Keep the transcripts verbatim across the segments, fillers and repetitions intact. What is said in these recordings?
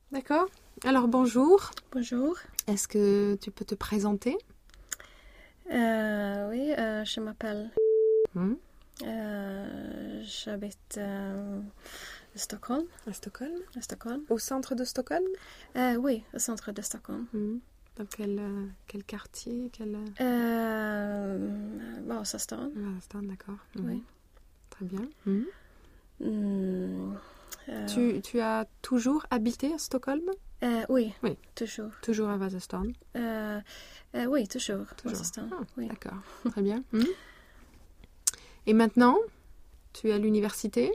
D'accord. Alors bonjour. Bonjour. Est-ce que tu peux te présenter? Euh, oui, euh, je m'appelle. Hmm. Euh, j'habite euh, à Stockholm. À Stockholm? À Stockholm. Au centre de Stockholm? Euh, oui, au centre de Stockholm. Hmm. Dans quel, euh, quel quartier? Quel... Euh, Vasastan. Vasastan, d'accord. Hmm. Oui. Très bien. Hmm. Mm, euh, Tu, tu as toujours habité à Stockholm? euh, oui, Oui. toujours. Toujours à Vasastan? Euh, euh, oui, toujours. Toujours. Vasastan. Ah, Oui. d'accord. Très bien. Hmm. Et maintenant, tu es à l'université?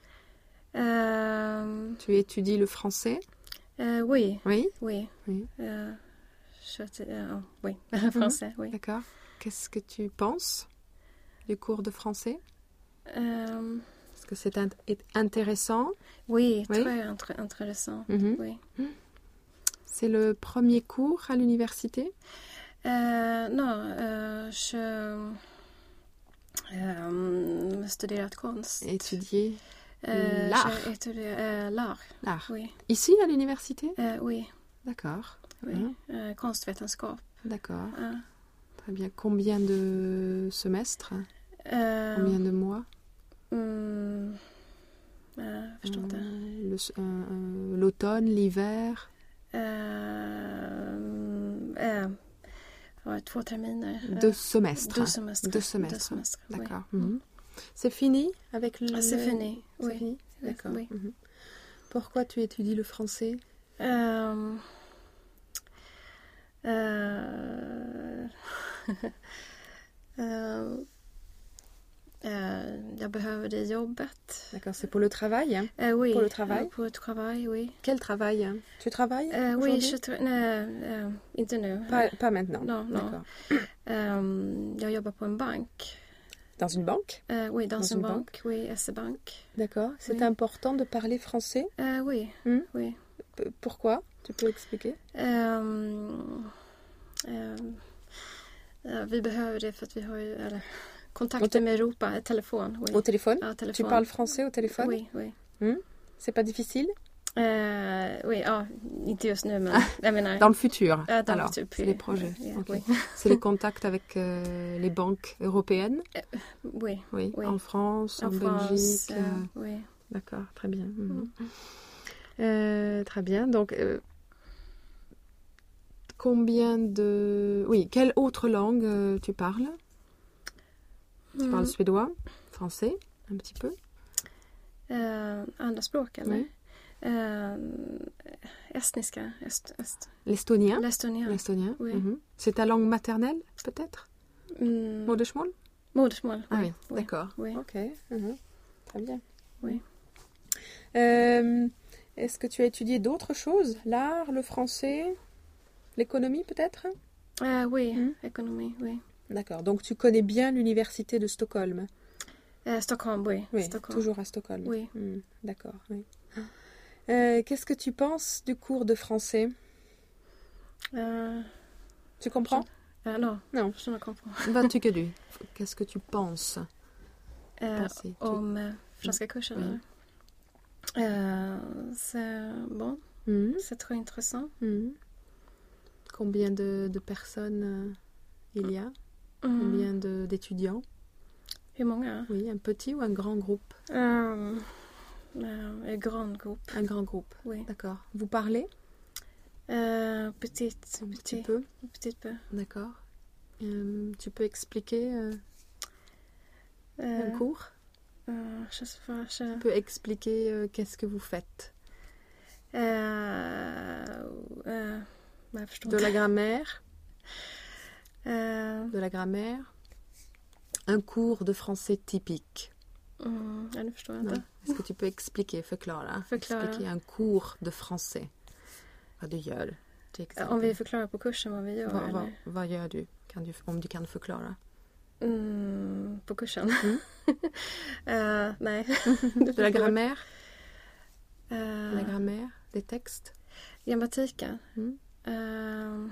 Euh, Tu étudies le français? euh, oui, Oui. oui. Oui. Euh, je, euh, oui, français, oui. D'accord. Qu'est-ce que tu penses du cours de français? Euh, Est-ce que c'est int- est intéressant? oui, Oui. très intré- intéressant. Mhm. Oui. C'est le premier cours à l'université? Euh, non, euh, je euh, studerat konst. Étudier Euh, l'art. J'ai étudié euh, l'art. L'art. Oui. Ici, à l'université? Euh, oui. D'accord. Oui. Mhm. Euh, konstvetenskap. D'accord. Euh, Très bien. Combien de semestres? euh, Combien de mois? mm, euh, förstår inte. Euh, le- euh, euh, L'automne, l'hiver? Euh, euh, ouais, två terminer. Deux semestres. Deux semestres. Deux semestres. Deux semestres, oui. D'accord. Mhm. C'est fini avec le... Ah, c'est fini, C'est oui. fini? D'accord. Oui. Mhm. Pourquoi tu étudies le français? Euh, euh, euh, euh, jag behöver det i jobbet. D'accord, c'est pour le travail, hein? Euh, oui. Pour le travail? Euh, pour le travail, oui. Quel travail, hein? Tu travailles Euh, oui, aujourd'hui? je tra- nej, euh, inte nu. Pas, pas maintenant. Non, non. D'accord. Euh, jag jobbar på en bank. Dans une banque? Euh, oui, dans, Dans une une banque. Oui, S E-bank. D'accord. C'est Oui. important de parler français? Euh, oui, Hmm? oui. P- Pourquoi? Tu peux expliquer? Euh, euh, euh, vi behöver det för att vi har ju eller, kontakter med Europa, telefon. Oui. Au téléphone? Ja, Tu telefon. parles français au téléphone? Oui, oui. Hmm? C'est pas difficile? Euh, oui, ja, inte just nu, men jag menar... Dans le futur, Ja, dans le alors, futur, c'est puis- les projets. yeah, Ok. oui. C'est les contacts avec euh, les banques européennes? Oui, Oui. Oui. En France, en, en France, Belgique? euh, euh, oui. D'accord, très bien. Mhm. Euh, très bien. Donc, euh, combien de... Oui, quelle autre langue euh, tu parles? Tu Mm. parles suédois, français, un petit peu? Eh, andra språk, eller? Oui. Eh, estniska, est, est, L'estonien? l'estonien. L'estonien. Oui. Mhm. C'est ta langue maternelle, peut-être? Mm, Modersmål? modersmål, Ah oui. oui, d'accord. Oui. Ok. Mhm. Très bien. Oui. Euh, est-ce que tu as étudié d'autres choses? L'art, le français, l'économie peut-être? Eh, oui, Mm. ekonomi, oui. D'accord. Donc tu connais bien l'université de Stockholm? Eh, Stockholm, oui. Oui, Stockholm. toujours à Stockholm. Oui. Hmm, d'accord, oui. Euh, qu'est-ce que tu penses du cours de français? Eh, Tu comprends? eh, non, Non. je ne comprends. Vad tycker du? Qu'est-ce que tu penses? Eh, Penser, tu- om eh, franska kursen, Oui. eller? Eh, c'est bon, Hmm, c'est très intéressant. hmm. Combien de, de personnes euh, il y a? Mm. Combien de- d'étudiants? Hur många? Oui, un petit ou un grand groupe? Um, uh, un grand groupe. Un grand groupe. Oui. D'accord. Vous parlez Euh, petit, un petit petit, peu? petit peu. D'accord. Euh, tu peux expliquer euh, un Euh, cours? euh, je sais pas. Je... Tu peux expliquer euh, qu'est-ce que vous faites? Euh, euh, bah, je De la grammaire? Euh, De la grammaire? Un cours de français typique? mm, ja, nu förstår jag Non. inte. Est-ce que tu peux expliquer, förklara? Förklara. Expliquer un cours de français. Vad du gör. Till exempel. Om vi förklarar på kursen vad vi gör. vad, vad, eller? vad gör du? Kan du? Om du kan förklara. Mm, på kursen? Mm. Eh, nej. De la grammaire? Eh, La grammaire? Des textes? Grammatiken? Mm. Eh,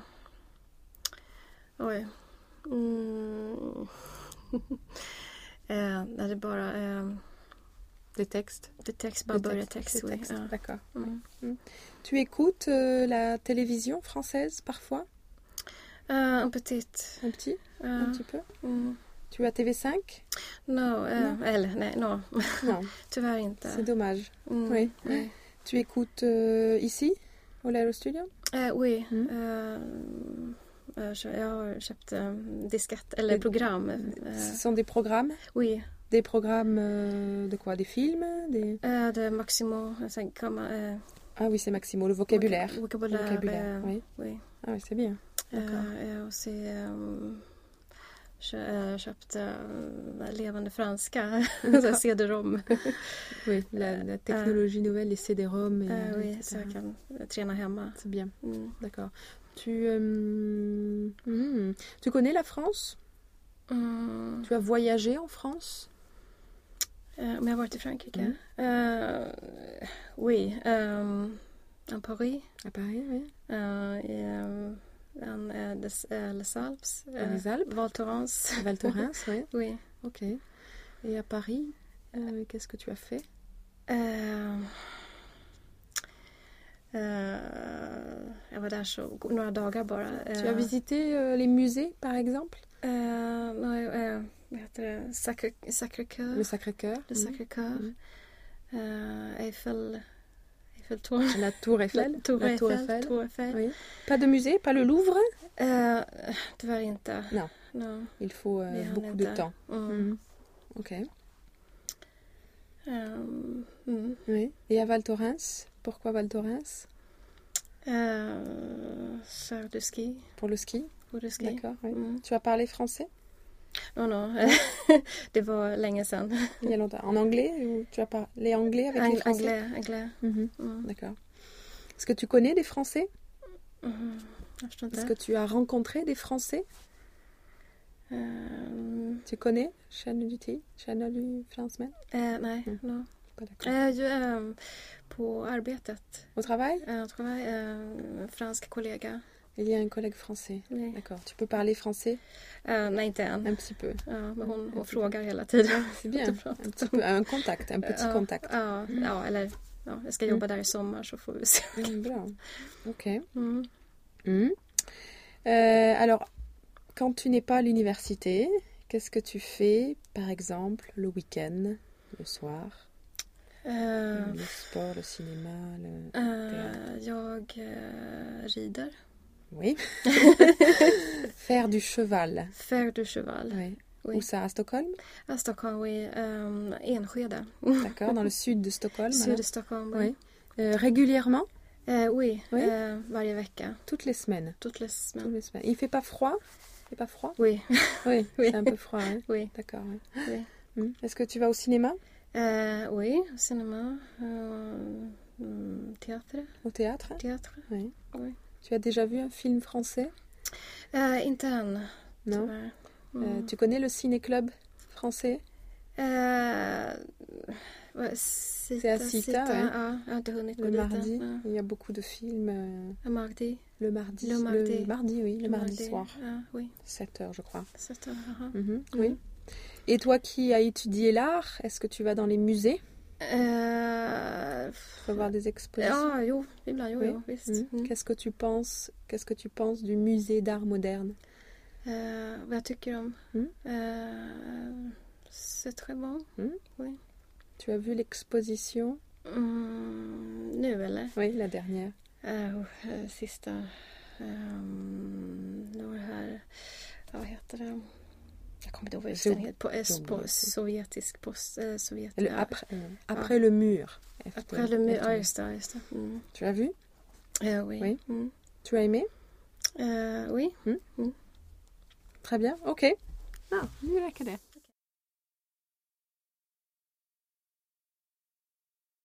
oj. Mm. eh, är det bara... Eh, Des textes. Des textes, bara Des börja textes, text. des Oui. textes, Ja. D'accord. Mm. Mm. Tu écoutes euh, la télévision française parfois? Uh, un petit. Un petit? Uh, Un petit peu? mm. Tu as T V cinq? No, eh, Non. eller nej, no. Non, Tyvärr inte. c'est dommage. Mm, Oui. nej. Tu écoutes euh, ici, au Lero Studio? Eh, oui. Mm. Eh, eh, så jag har köpt eh, diskett, eller Det- program. Ce Eh, sont des programmes? oui. Des programmes euh, de quoi? Des films? Des... Eh, det är Maximo. Sen kan man... Eh, Ah oui, c'est Maximo, le vocabulaire. voka- Vokabulär. Vocabulaire, eh, oui. oui. Ah oui, c'est bien. D'accord. Eh, eh, och så um, kö, eh, köpte eh, levande franska. Så cd-rom. Oui, la, la technologie nouvelle, les C D-ROM. Et, Eh, oui, et så cetera. jag kan träna hemma. C'est bien, Mm. d'accord. Tu, euh, hmm, tu connais la France? Mm. Tu as voyagé en France? Eh, om jag har varit i Frankrike? Mm. Eh, oui. Um, en Paris. À Paris, oui. Uh, i um, en, uh, des, uh, Les Alpes. Dans les Alpes. Val Thorens. Val Thorens, oui. Oui. Ok. Et à Paris, euh, qu'est-ce que tu as fait? Uh, uh, jag var där så några dagar bara. Tu as visité euh, les musées, par exemple? Uh, nej, uh, vad heter det? Sacré, Sacré-Cœur. Le Sacré-Cœur. Le mm. Sacré-Cœur. Mm. Uh, Eiffel... Eiffeltorn. La Tour Eiffel. La Tour La Eiffel. Tour Eiffel. Tour Eiffel. Oui. Pas de musée, pas le Louvre? Uh, tyvärr inte. Non. No. Il faut euh, Vi hann beaucoup inte. de temps. Mm. Mhm. Ok. Um, mm. Oui. Et à Val Thorens? Pourquoi Val Thorens? Uh, Faire du ski. Pour le ski? Pour du ski. D'accord. Oui. Mm. Tu as parlé français? No, no. Det var länge sedan. Il y a longtemps. En anglais? Ou tu as parlé anglais avec les Ang- Français? Anglais. Anglais. Mhm. Mm. D'accord. Est-ce que tu connais des Français? Mm. Jag förstår Est-ce inte. que tu as rencontré des Français? Um, Tu connais Känner du till? Känner du fransmän? eh, nej, Mm. no. Pas d'accord. Eh, ju, ehm, på arbetet. Au travail? Eh, jag tror jag eh, en fransk kollega. Il y a un collègue français. Nej, D'accord. Tu peux parler français? Eh, nej inte än. Un petit peu. Ja, men hon, Un hon petit frågar hela tiden. C'est bien. Un petit peu. Un contact. Un petit ja, contact. Ja, ja, eller ja, jag ska jobba där i sommar så får vi se. Mm, bra. Ok. Mm. Mm. Euh, alors, quand tu n'es pas à l'université, qu'est-ce que tu fais, par exemple, le week-end, le soir? Eh, Le sport, le cinéma, le... eh, jag eh, rider. Oui. Faire du cheval. Faire du cheval. Oui. Oui. Où ça, à Stockholm? À Stockholm, oui. Um, Enskede. D'accord, dans le sud de Stockholm. Syd alors. i Stockholm, oui. Oui. Euh, régulièrement? Eh, oui, Oui. eh, varje vecka. Toutes les semaines. Toutes les Toutes semaines. les semaines. Il fait pas froid? Il fait pas froid? Oui, Oui, Oui. c'est un peu froid. hein. oui. D'accord. ouais. Oui. Mm. Est-ce que tu vas au cinéma? Eh, oui, cinéma. Euh, mm, théâtre. Au théâtre? Théâtre. Oui. Oui. Tu as déjà vu un film français? Eh, inte än. Non. tyvärr. Euh, Mm. tu connais le ciné-club français? Eh, vad- Sita, C'est à Sita, ouais. Ja, jag har inte hunnit gå Le dit mardi. än. Il y a beaucoup de films. euh, Ja. Mardi. le mardi. Le mardi. Le mardi, oui. Le mardi soir. Ja, oui. sept heures, je crois. Så att, aha. Mhm, oui. Et toi qui as étudié l'art, est-ce que tu vas dans les musées Eh, pour voir des expositions? ja, jo, ibland, jo, Oui. jo, visst. Mm. Mm. Qu'est-ce que tu penses Qu'est-ce que tu penses du musée d'art moderne? Eh, vad jag tycker om? Mm. Eh, c'est très bon. Tu as vu l'exposition? Mm, nu eller? Oui, la dernière. Eh, oh, eh, sista... Um, det var det här... Ja, vad heter det? Jag kommer inte ihåg vad just den heter. På, eh, Jo, på jo. sovjetisk... Post, eh, sovjet, Le, ja. après euh, après le mur. Efter- Après le mur. efter- Ja, just det. Just det. Mm. Tu as vu? Eh, oui. Oui. Mm. Tu as aimé? Eh, oui. Très bien, ok. Ah, nu räcker det.